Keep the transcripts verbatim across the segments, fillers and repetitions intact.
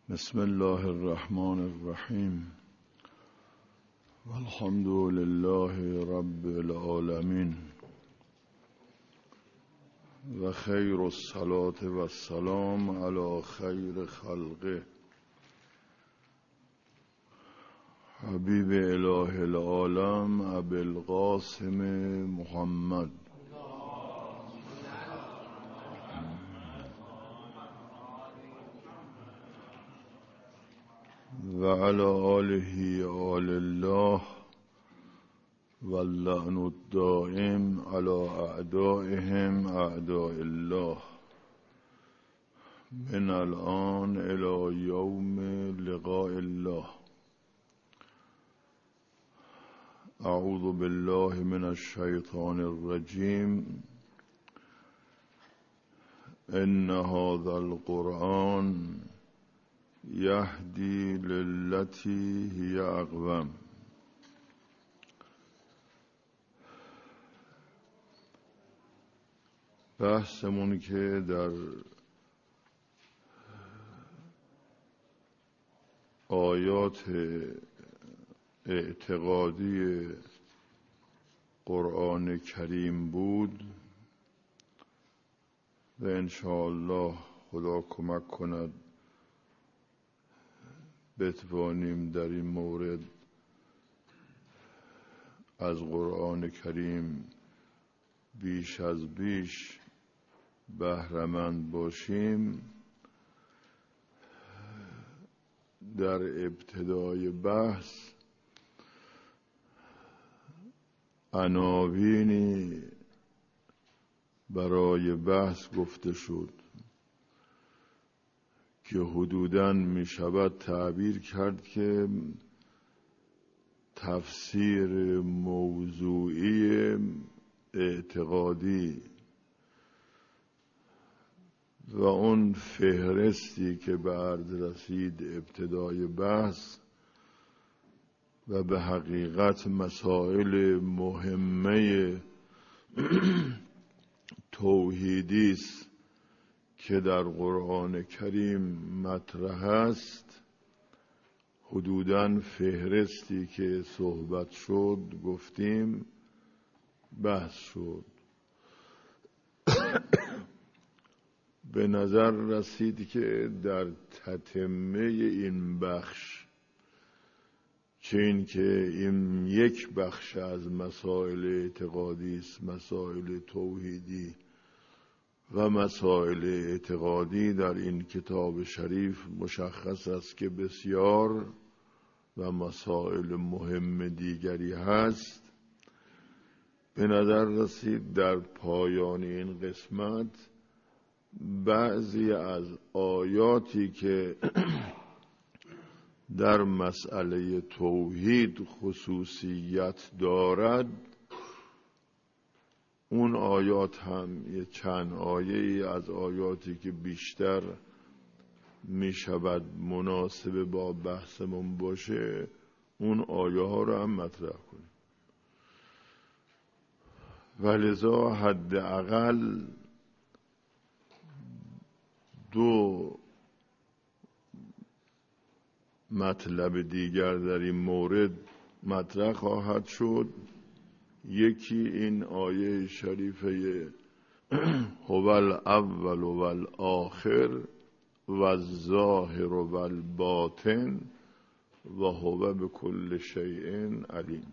بسم الله الرحمن الرحیم والحمد لله رب العالمین و خیر الصلاة و السلام علی خیر خلقه حبیب اله العالم ابی القاسم محمد و علی آله آل الله واللعن الدائم علی اعدائهم اعداء الله من الآن الی یوم لقاء الله. اعوذ بالله من الشیطان الرجیم. ان هذا القرآن یهدی للتی هی اقوم. بحثمون که در آیات اعتقادی قرآن کریم بود و انشاءالله خدا کمک کند بتوانیم در این مورد از قرآن کریم بیش از بیش بهره‌مند باشیم. در ابتدای بحث عناوینی برای بحث گفته شد که حدوداً می شود تعبیر کرد که تفسیر موضوعی اعتقادی و اون فهرستی که به عرض رسید ابتدای بحث و به حقیقت مسائل مهمه توحیدی است که در قرآن کریم مطرح است. حدوداً فهرستی که صحبت شد گفتیم بحث شد. به نظر رسید که در تتمه این بخش، چه این که این یک بخش از مسائل اعتقادی است، مسائل توحیدی و مسائل اعتقادی در این کتاب شریف مشخص است که بسیار و مسائل مهم دیگری هست. به نظر رسید در پایان این قسمت بعضی از آیاتی که در مسئله توحید خصوصیت دارد، اون آیات هم یه چند آیه از آیاتی که بیشتر می شود مناسب با بحثمون باشه، اون آیه ها رو هم مطرح کنیم. ولذا حداقل دو مطلب دیگر در این مورد مطرح خواهد شد. یکی این آیه شریفه هو الاول و الاخر و الظاهر و الباطن و هو بكل شیء علیم،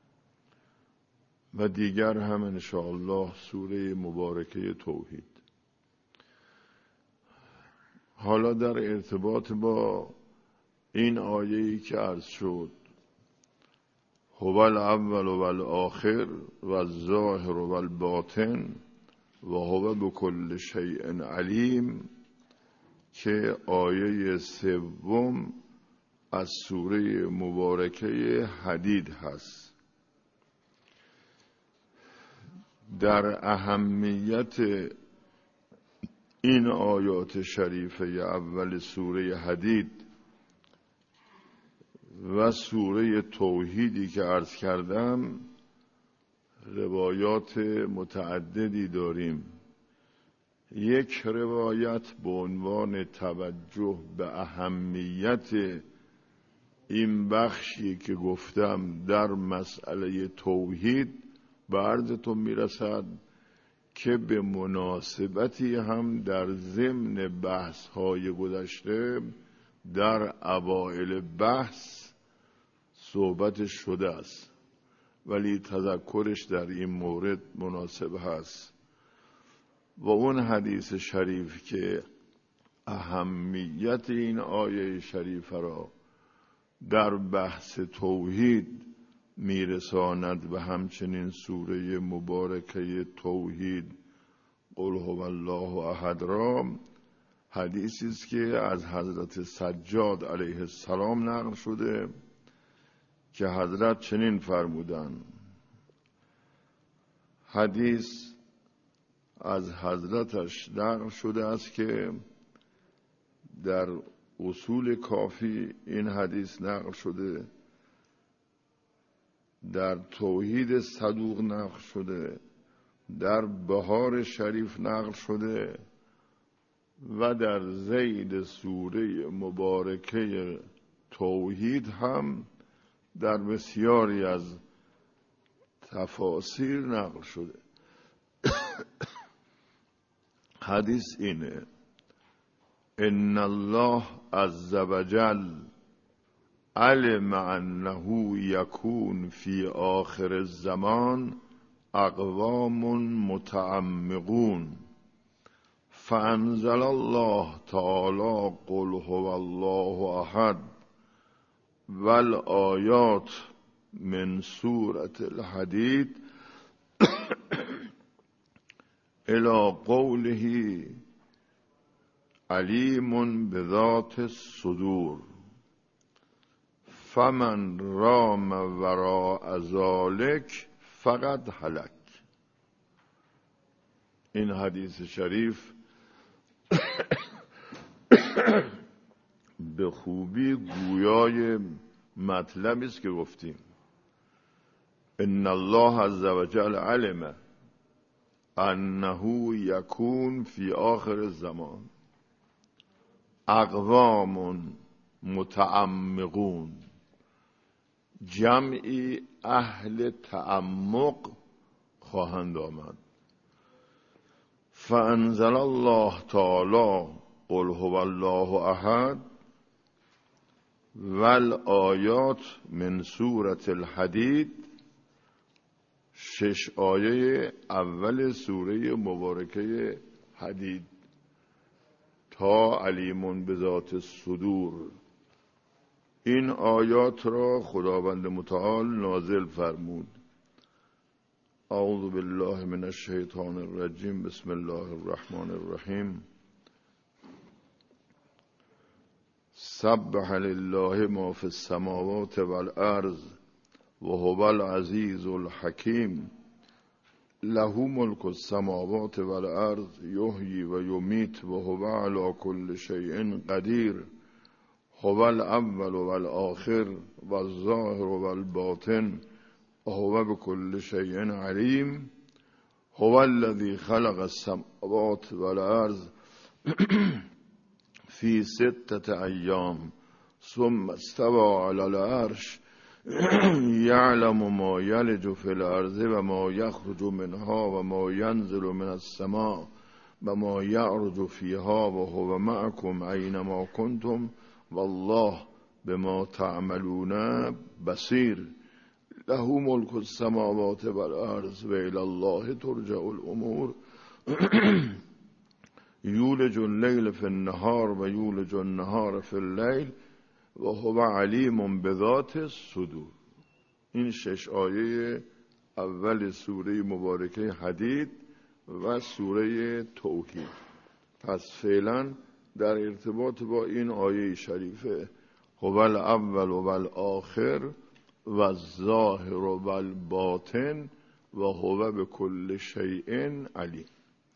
و دیگر هم انشاءالله سوره مبارکه توحید. حالا در ارتباط با این آیه‌ای که عرض شد هو الاول و الاخر و الظاهر و الباطن و هو بكل شیء علیم، که آیه سوم از سوره مبارکه حدید هست. در اهمیت این آیات شریفه اول سوره حدید و سوره توحیدی که عرض کردم روایات متعددی داریم. یک روایت به عنوان توجه به اهمیت این بخشی که گفتم در مسئله توحید به عرضتون میرسد که به مناسبتی هم در ضمن بحث های گذشته در اوائل بحث صحبت شده است، ولی تذکرش در این مورد مناسب هست. و اون حدیث شریف که اهمیت این آیه شریف را در بحث توحید میرساند و همچنین سوره مبارکه توحید قل هو الله احد را، حدیثی است که از حضرت سجاد علیه السلام نقل شده که حضرت چنین فرمودند. حدیث از حضرتش نقل شده است که در اصول کافی این حدیث نقل شده، در توحید صدوق نقل شده، در بهار شریف نقل شده و در ذیل سوره مبارکه توحید هم در بسیاری از تفاسیر نقل شده. حدیث اینه: ان الله عز وجل علم انه یکون فی آخر الزمان اقوام متعمقون فانزل الله تعالی قل هو الله احد والآیات من سورة الحدید الى قوله علیم بذات الصدور فمن رام وراء ذلک فقد هلک. این حدیث شریف به خوبی گویای مطلبی است که گفتیم. ان الله عز وجل علم انه یکون فی آخر الزمان اقوام متعمقون، جمعی اهل تعمق خواهند آمد. فانزل الله تعالی قل هو الله احد والآیات من سورة الحدید، شش آیه اول سوره مبارکه حدید تا علیم بذات الصدور. این آیات را خداوند متعال نازل فرمود. اعوذ بالله من الشیطان الرجیم، بسم الله الرحمن الرحیم. سبح لله ما فی السماوات والارض وهو العزیز الحکیم له ملک السماوات والارض یحیی و یمیت وهو علی کل شیء قدیر هو الاول والآخر والظاهر والباطن وهو بكل شيء عليم هو الذي خلق السماوات والارض في ستة أيام ثم استوى على العرش يعلم ما يلج في الأرض وما يخرج منها وما ينزل من السماء وما يعرج فيها وهو معكم أينما كنتم والله بما تعملون بصير له ملك السماوات والأرض وإلى الله ترجع الأمور یولج اللیل فی النهار و یولج النهار فی اللیل و هو علیم بذات الصدور. این شش آیه اول سوره مبارکه حدید و سوره توحید. پس فعلا در ارتباط با این آیه شریفه هو الاول و الآخر و الظاهر و الباطن و هو بكل شیء علیم.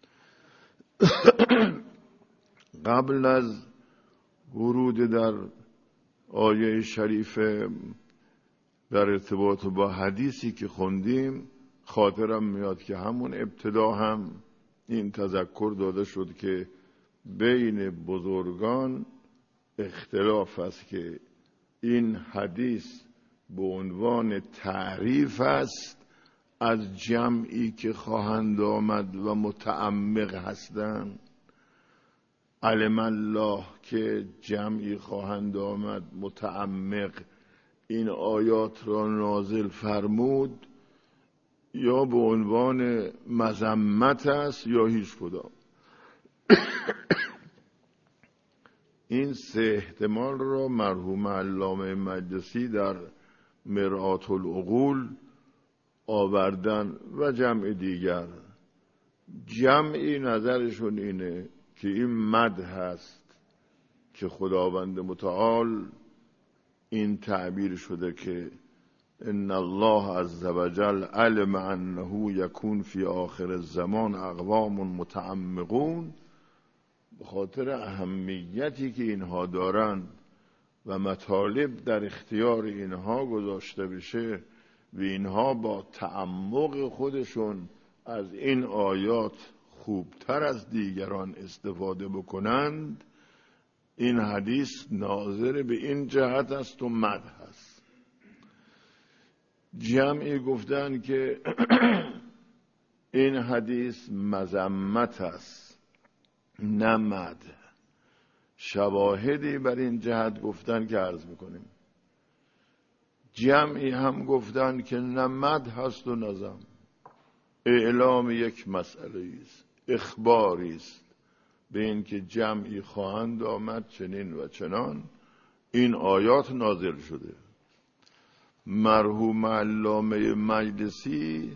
قبل از ورود در آیه شریفه در ارتباط با حدیثی که خوندیم خاطرم میاد که همون ابتدا هم این تذکر داده شد که بین بزرگان اختلاف است که این حدیث به عنوان تعریف است از جمعی که خواهند آمد و متعمق هستند. علم الله که جمعی خواهند آمد متعمق این آیات را نازل فرمود، یا به عنوان مذمت است یا هیچ کدام. این سه احتمال را مرحوم علامه مجلسی در مرآت العقول آوردن و جمع دیگر. جمعی نظرشون اینه که این مدح هست که خداوند متعال این تعبیر شده که ان الله عز وجل علم انه یکون فی آخر الزمان اقوام متعمقون، به خاطر اهمیتی که اینها دارند و مطالب در اختیار اینها گذاشته بشه و اینها با تعمق خودشون از این آیات خوبتر از دیگران استفاده بکنند. این حدیث ناظر به این جهت است و مدح است. جمعی گفتن که این حدیث مذمت است نه مدح. شواهدی بر این جهت گفتن که عرض میکنیم. جمعی هم گفتن که نه مدح است و نظم، اعلام یک مسئله است، اخباری است به این که جمعی خواهند آمد چنین و چنان. این آیات نازل شده. مرحوم علامه مجلسی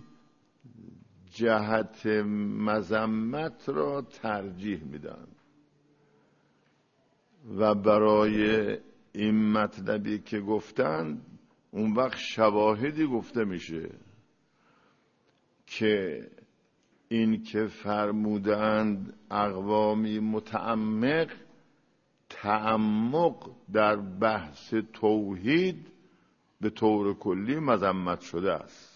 جهت مذمت را ترجیح میدن و برای این مطلبی که گفتند اون وقت شواهدی گفته میشه که این که فرمودند اقوامی متعمق، تعمق در بحث توحید به طور کلی مذمت شده است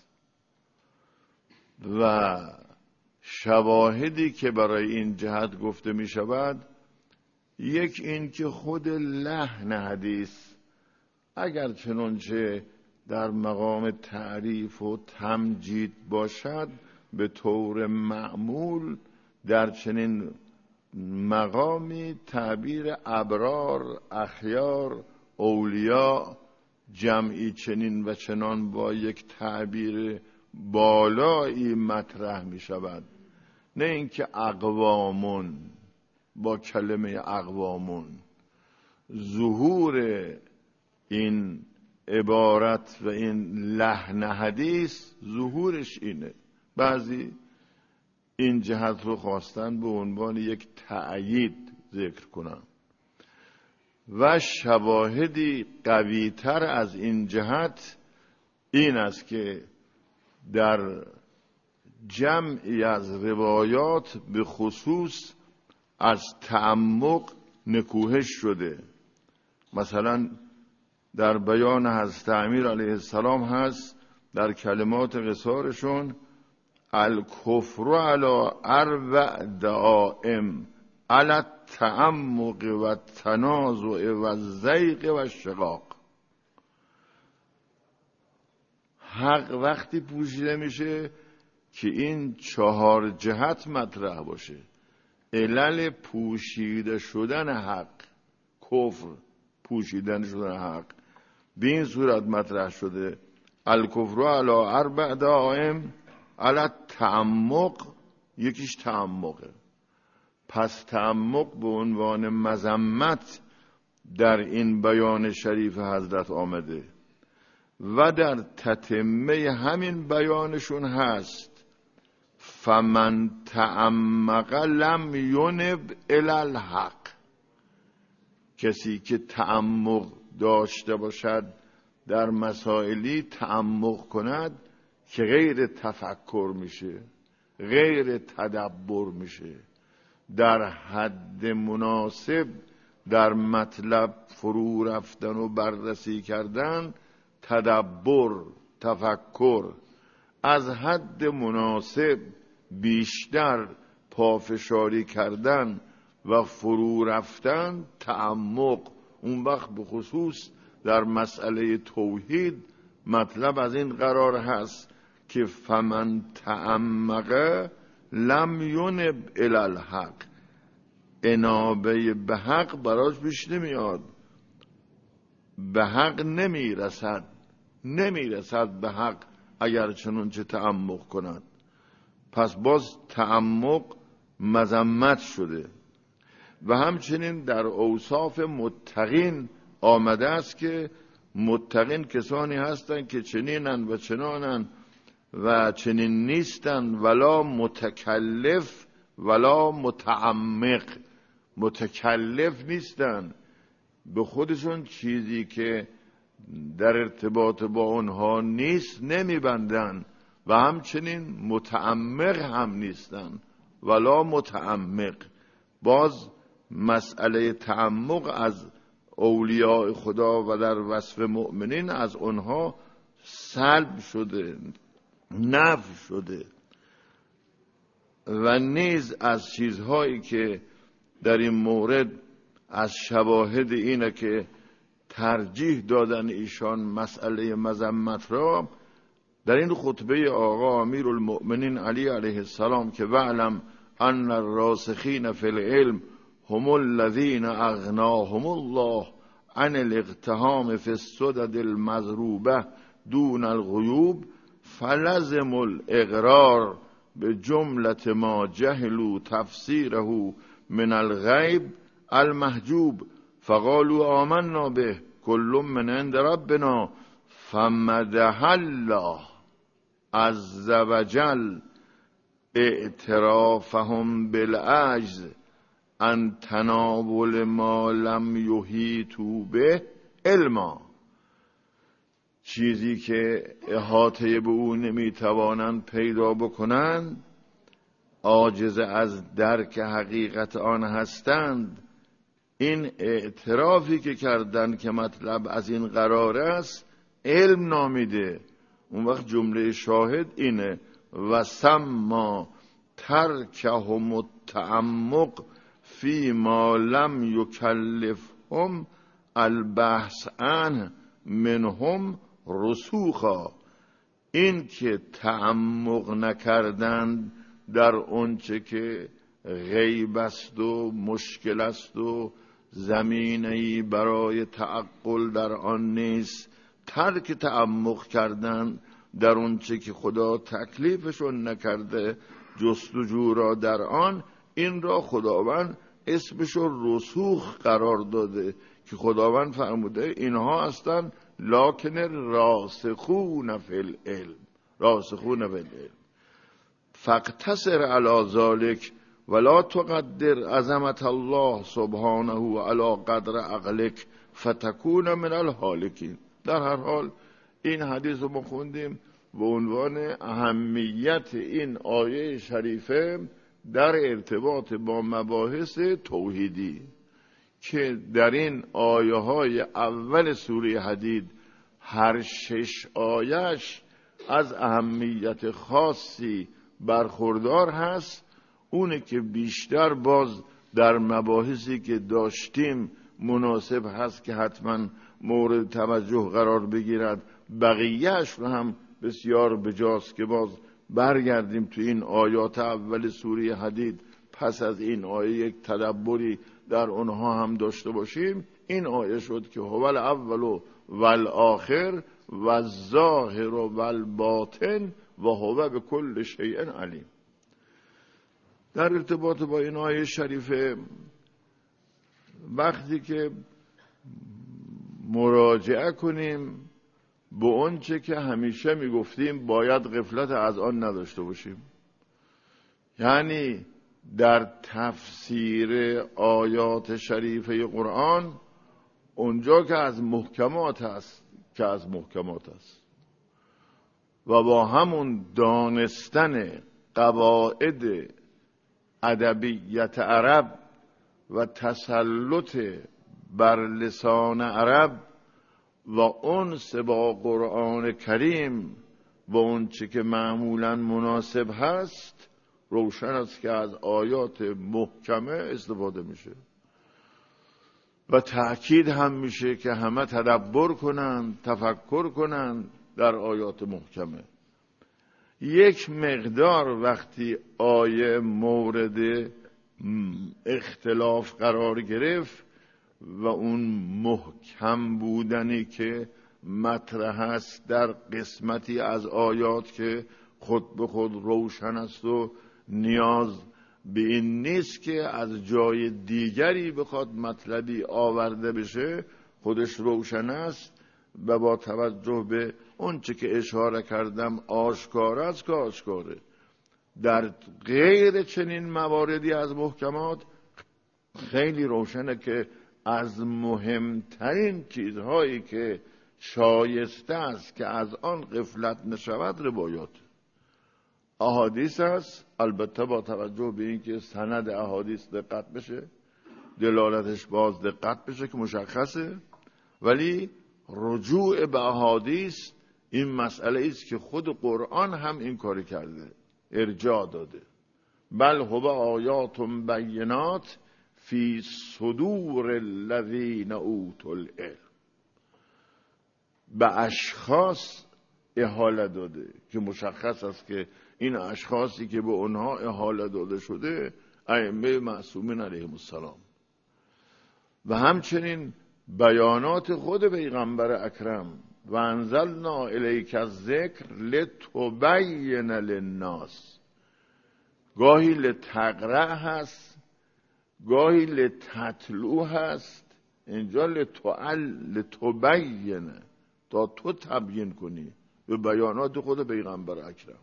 و شواهدی که برای این جهت گفته می شود، یک این که خود لحن حدیث اگر چنانچه در مقام تعریف و تمجید باشد، به طور معمول در چنین مقامی تعبیر ابرار، اخیار، اولیاء، جمعی چنین و چنان با یک تعبیر بالایی مطرح می شود، نه اینکه اقوامون با کلمه اقوامون. ظهور این عبارت و این لحن حدیث ظهورش اینه. بعضی این جهت رو خواستن به عنوان یک تأیید ذکر کنن و شواهدی قوی تر از این جهت این است که در جمعی از روایات به خصوص از تعمق نکوهش شده. مثلا در بیان حضرت امیر علیه السلام هست در کلمات قصارشون الکفر علی اربع دعائم علی التعمق و التنازع و الزیغ و الشقاق. حق وقتی پوشیده میشه که این چهار جهت مطرح باشه. علل پوشیده شدن حق، کفر پوشیدن شدن حق، به این صورت مطرح شده الکفر علی اربع دعائم علی التعمق. یکیش تعمقه. پس تعمق به عنوان مذمت در این بیان شریف حضرت آمده و در تتمه همین بیانشون هست فمن تعمق لم ینب الی الحق. کسی که تعمق داشته باشد در مسائلی تعمق کند که غیر تفکر میشه، غیر تدبر میشه، در حد مناسب در مطلب فرو رفتن و بررسی کردن، تدبر، تفکر، از حد مناسب بیشتر پافشاری کردن و فرو رفتن تعمق. اون وقت به خصوص در مسئله توحید مطلب از این قرار هست که فمن تعمق لم ینب الی الحق، انابه به حق براش پیش نمیاد، به حق نمیرسد نمیرسد به حق اگر چنانچه تعمق کند. پس باز تعمق مذمت شده. و همچنین در اوصاف متقین آمده است که متقین کسانی هستند که چنینن و چنانن و چنین نیستن، ولا متکلف ولا متعمق. متکلف نیستن، به خودشون چیزی که در ارتباط با اونها نیست نمیبندن، و همچنین متعمق هم نیستن، ولا متعمق. باز مسئله تعمق از اولیاء خدا و در وصف مؤمنین از اونها سلب شده، نفی شده. و نیز از چیزهایی که در این مورد از شواهد اینه که ترجیح دادن ایشان مسئله مذمت را، در این خطبه آقا امیر المؤمنین علی علیه السلام که وعلم ان الراسخین فی العلم هم الذین اغناهم الله عن الاقتحام فی السدد المضروبه دون الغیوب فلزم الاقرار به جملت ما جهلوا تفسیره من الغیب المحجوب فقالوا آمنا به کل من عند ربنا فمدح الله عز وجل اعترافهم بالعجز ان تناول ما لم یحیطوا به علما. چیزی که احاطه به او نمیتوانند پیدا بکنند، عاجز از درک حقیقت آن هستند. این اعترافی که کردن که مطلب از این قرار است علم نامیده. اون وقت جمله شاهد اینه و سما ترکهم التعمق فی ما لم یکلفهم البحث عنه منهم رسوخا. این که تعمق نکردند در اونچه که غیب است و مشکل است و زمینه‌ای برای تعقل در آن نیست، ترک تعمق کردن در اونچه که خدا تکلیفشون نکرده جستجو را در آن، این را خداوند اسمشو رسوخ قرار داده که خداوند فرموده اینها هستن لکن راسخون فی العلم، راسخون فی العلم فاقتصر علی ذلک ولا تقدر عظمت الله سبحانه علی قدر عقلک فتکون من الهالکین. در هر حال این حدیث رو ما خوندیم به عنوان اهمیت این آیه شریفه در ارتباط با مباحث توحیدی که در این آیه های اول سوره حدید هر شش آیش از اهمیت خاصی برخوردار هست. اونه که بیشتر باز در مباحثی که داشتیم مناسب هست که حتما مورد توجه قرار بگیرد. بقیهش رو هم بسیار بجاست که باز برگردیم تو این آیات اول سوره حدید، پس از این آیه یک تدبری در اونها هم داشته باشیم. این آیه شد که هو الاول و الاخر و الظاهر و الباطن و هو بكل شیء علیم. در ارتباط با این آیه شریفه وقتی که مراجعه کنیم به اونچه که همیشه میگفتیم باید غفلت از آن نداشته باشیم، یعنی در تفسیر آیات شریفه قرآن اونجا که از محکمات هست که از محکمات است و با همون دانستن قواعد ادبیت عرب و تسلط بر لسان عرب و انس با قرآن کریم و اون چه که معمولا مناسب هست روشن است که از آیات محکمه استفاده میشه و تأکید هم میشه که همه تدبر کنند، تفکر کنند در آیات محکمه. یک مقدار وقتی آیه مورد اختلاف قرار گرفت و اون محکم بودنی که مطرح است در قسمتی از آیات که خود به خود روشن است و نیاز به این نیست که از جای دیگری بخواد مطلبی آورده بشه، خودش روشن است و با توجه به اون چه که اشاره کردم آشکار است که آشکاره. در غیر چنین مواردی از محکمات خیلی روشنه که از مهمترین چیزهایی که شایسته است که از آن غفلت نشود روایات احادیث است، البته با توجه به اینکه سند احادیث دقت بشه، دلالتش باز دقت بشه که مشخصه، ولی رجوع به احادیث این مسئله است که خود قرآن هم این کاری کرده، ارجاع داده. بل هو آیات بینات فی صدور الذین اوتوا العلم. به اشخاص احاله داده که مشخص است که این اشخاصی که به اونها احاله داده شده ائمه معصومین علیهم السلام و همچنین بیانات خود پیغمبر اکرم و انزلنا الیک الذکر لتبین للناس. گاهی لتقرأ هست، گاهی لتتلو هست، اینجا لتعل لتبین، تا تو تبیین کنی به بیانات خود پیغمبر اکرم.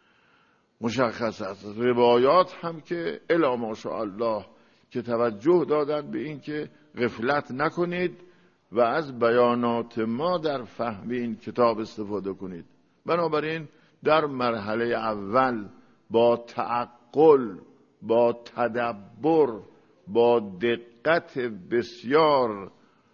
مشخص است. روایات هم که الا ماشاءالله که توجه دادن به این که غفلت نکنید و از بیانات ما در فهم این کتاب استفاده کنید. بنابراین در مرحله اول با تعقل، با تدبر، با دقت بسیار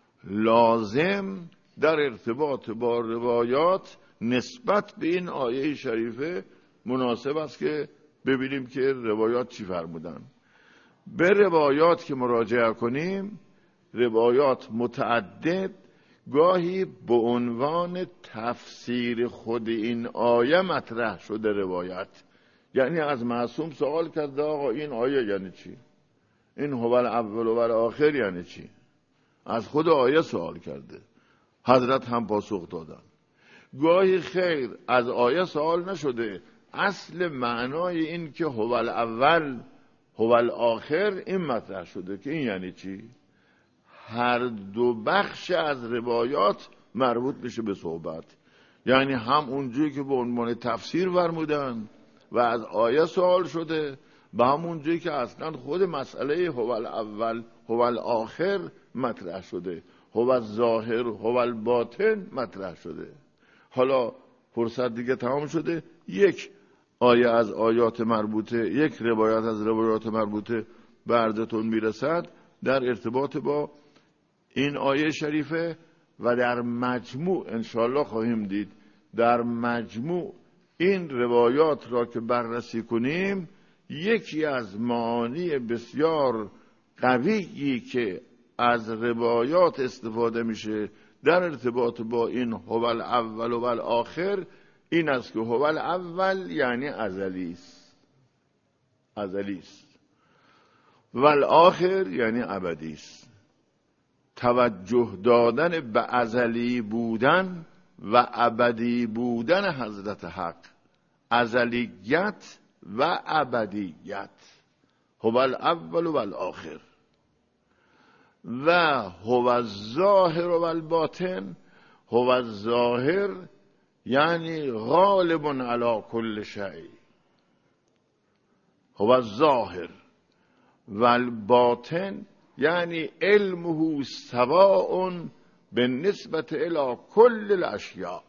لازم در ارتباط با روایات نسبت به این آیه شریفه مناسب است که ببینیم که روایات چی فرمودن. به روایات که مراجعه کنیم، روایات متعدد، گاهی به عنوان تفسیر خود این آیه مطرح شده روایت. یعنی از معصوم سوال کرده آقا این آیه یعنی چی؟ این هو الاول و الاخر یعنی چی؟ از خود آیه سوال کرده، حضرت هم پاسخ دادن. گاهی خیر از آیه سوال نشده، اصل معنای این که هو الاول هو الاخر این مطرح شده که این یعنی چی؟ هر دو بخش از روایات مربوط میشه به صحبت. یعنی هم اونجایی که به عنوان تفسیر فرمودن و از آیه سوال شده، و هم اونجایی که اصلا خود مسئله هو الاول هو الاخر مطرح شده، هو الظاهر هو الباطن مطرح شده. حالا فرصت دیگه تمام شده، یک آیه از آیات مربوطه، یک روایت از روایات مربوطه به عرضتون میرسد در ارتباط با این آیه شریفه و در مجموع انشاءالله خواهیم دید در مجموع این روایات را که بررسی کنیم، یکی از معانی بسیار قویی که از روایات استفاده میشه در ارتباط با این هو الاول و الاخر این است که هو الاول یعنی ازلی است، ازلی است، و الاخر یعنی ابدی است. توجه دادن به ازلی بودن و ابدی بودن حضرت حق، ازلیت و ابدیت، هو الاول و الاخر. و هو الظاهر و الباطن، هو الظاهر یعنی غالب علی کل شیء، هو الظاهر، و الباطن یعنی علمه سواء بالنسبة الی کل الاشیاء،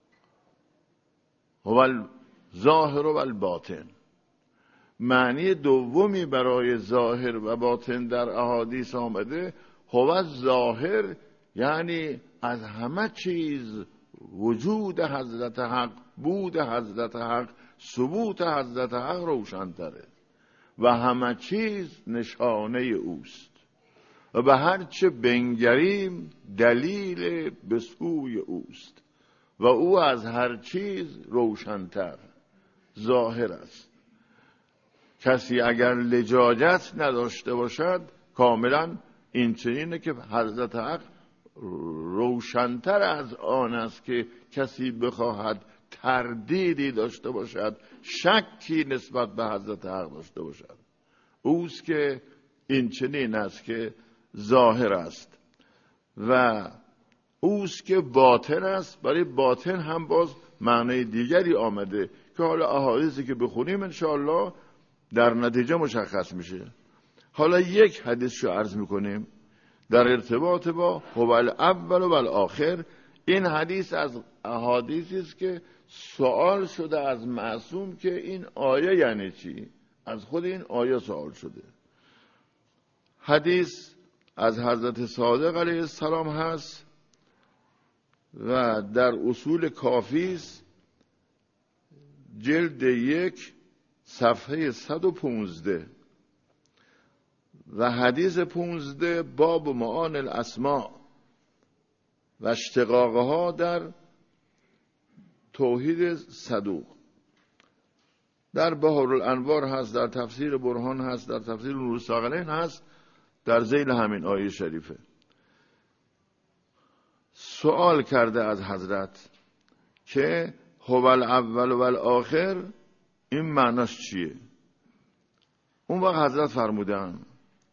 هو الظاهر و الباطن. معنی دومی برای ظاهر و باطن در احادیث آمده، هو الظاهر یعنی از همه چیز وجود حضرت حق، بود حضرت حق، ثبوت حضرت حق روشن تره. و همه چیز نشانه اوست و به هر چه بنگریم دلیل به سوی اوست و او از هر چیز روشن‌تر ظاهر است. کسی اگر لجاجت نداشته باشد کاملا این چنینه که حضرت حق روشن‌تر از آن است که کسی بخواهد تردیدی داشته باشد، شکی نسبت به حضرت حق داشته باشد. اوست که این چنین است که ظاهر است و اوست که باطن است. برای باطن هم باز معنی دیگری آمده که حالا احادیثی که بخونیم انشاءالله در نتیجه مشخص میشه. حالا یک حدیث رو عرض میکنیم در ارتباط با هو الاول و الاخر. این حدیث از احادیثی است که سوال شده از معصوم که این آیه یعنی چی؟ از خود این آیه سوال شده. حدیث از حضرت صادق علیه السلام هست و در اصول کافی است، جلد یک صفحه صد و پانزده و حدیث پانزده باب معانی الاسماء و اشتقاقها در توحید صدوق. در بحر الانوار هست، در تفسیر برهان هست، در تفسیر نور الثقلین هست، در ذیل همین آیه شریفه. سوال کرده از حضرت که هو الاول و الاخر این معناش چیه؟ اون وقت حضرت فرمودن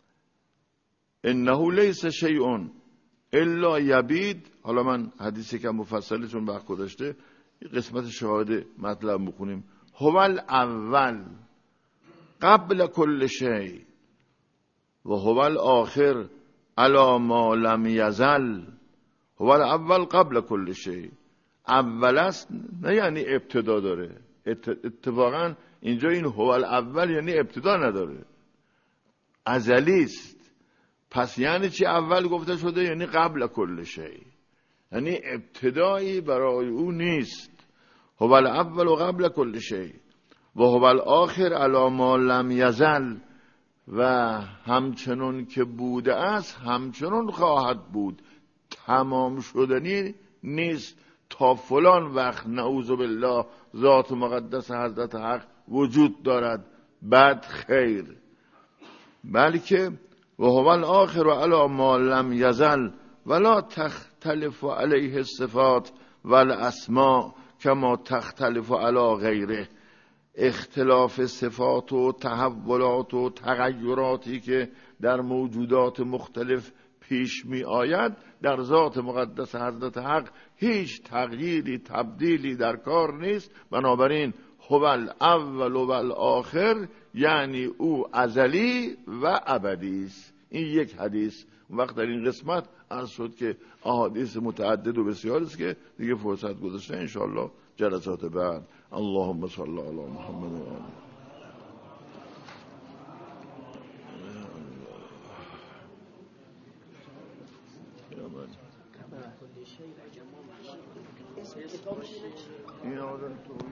انه لیس شیء الا یبید. حالا من حدیثی که مفصله چون وقت گذشته قسمت شهاده مطلب میخونیم. هو الاول قبل کل شیء و هو الاخر علی ما لم یزل. هو الاول قبل کل شیء، اول است نه یعنی ابتدا داره. اتفاقا اینجا این هو الاول یعنی ابتدا نداره، ازلی است. پس یعنی چی اول گفته شده؟ یعنی قبل کل شیء، یعنی ابتدایی برای او نیست. هو الاول و قبل کل شیء و هو الاخر علی ما لم یزل و همچنان که بوده است همچنان خواهد بود، تمام شدنی نیست تا فلان وقت نعوذ بالله ذات مقدس حضرت حق وجود دارد بعد خیر، بلکه و هو الاخر علی ما لم یزل ولا تختلف علیه الصفات والاسماء کما تختلف علی غیره. اختلاف صفات و تحولات و تغییراتی که در موجودات مختلف پیش می آید در ذات مقدس حضرت حق هیچ تغییری تبدیلی در کار نیست. بنابراین هو الاول و الاخر یعنی او ازلی و ابدی است. این یک حدیث. وقت در این قسمت عرض شد که احادیث متعدد و بسیار است که دیگه فرصت گذاشته انشاءالله جلسات بعد. اللهم صل علی محمد و آله. این آدم تو